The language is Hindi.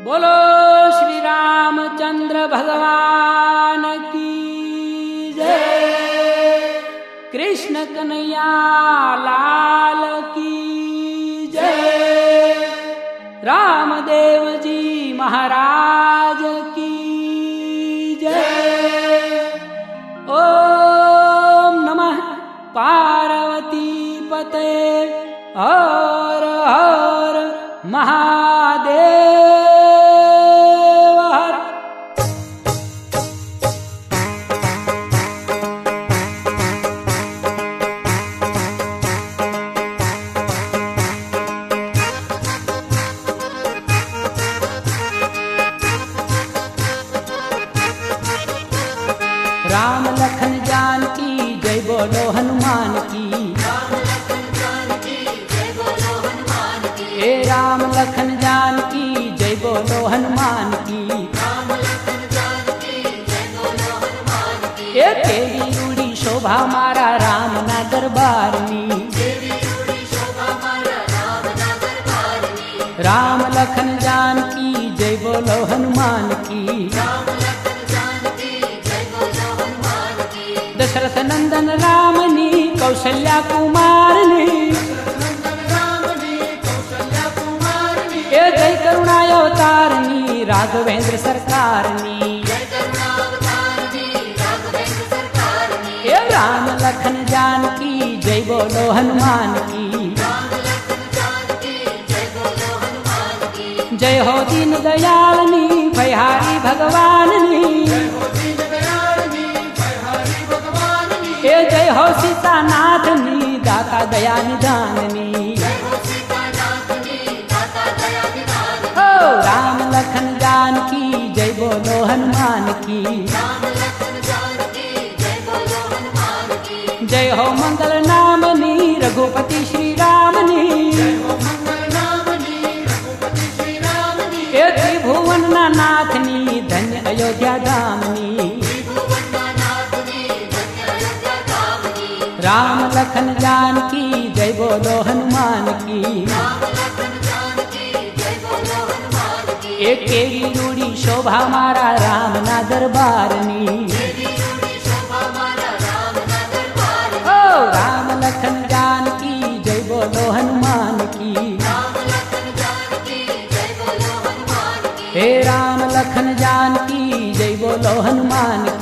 बोलो श्री रामचंद्र भगवान की जय। कृष्ण कन्हैया लाल की जय। रामदेव जी महाराज की जय। ओम नमः पार्वती पते हर हर महादेव। राम लखन जानकी जय बोलो हनुमान की। हे राम लखन जानकी जय बोलो हनुमान की। ये तेरी रूड़ी शोभा मारा राम ना दरबार नी। राम लखन जानकी जय बोलो हनुमान की। दशरथ नंदन रामनी कौशल्या कुमारनी। ये जय करुणावतारनी राघवेंद्र सरकारनी। ये राम लखन जानकी जय बोलो हनुमान की। जय हो दीन दयालनी भयहारी भगवाननी। ये जय हो सीतानाथनी दाता दया निधाननी। हो राम लखन जानकी जय बोलो हनुमान की। जय हो मंगल नामनी रघुपति श्री रामनी। ये त्रिभुवन नाथनी धन्य अयोध्या धामनी। राम लखन जानकी जय बोलो हनुमान की। एक केरी रूड़ी शोभा मारा राम ना दरबारनी। ओ राम लखन जानकी जय बोलो हनुमान की। हे राम लखन जानकी जय बोलो हनुमान